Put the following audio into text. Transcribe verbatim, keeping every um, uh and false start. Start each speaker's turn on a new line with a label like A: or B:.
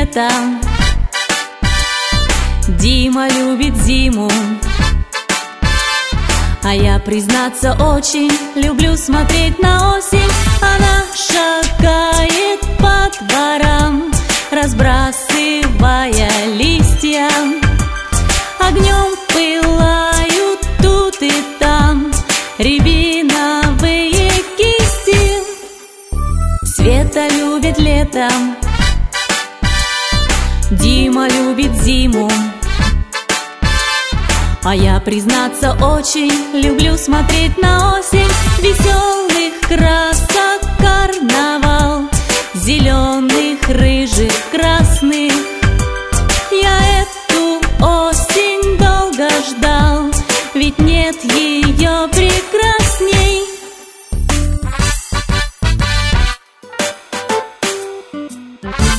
A: летом, Дима любит зиму, а я, признаться, очень люблю смотреть на осень. Она шагает по дворам, разбрасывая листья. Огнем пылают тут и там рябиновые кисти. Света любит летом, Дима любит зиму, а я, признаться, очень люблю смотреть на осень. Веселых красок карнавал, зеленых, рыжих, красных. Я эту осень долго ждал, ведь нет ее прекрасней.